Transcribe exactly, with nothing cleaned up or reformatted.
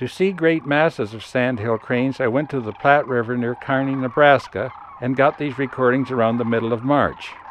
To see great masses of sandhill cranes, I went to the Platte River near Kearney, Nebraska, and got these recordings around the middle of March.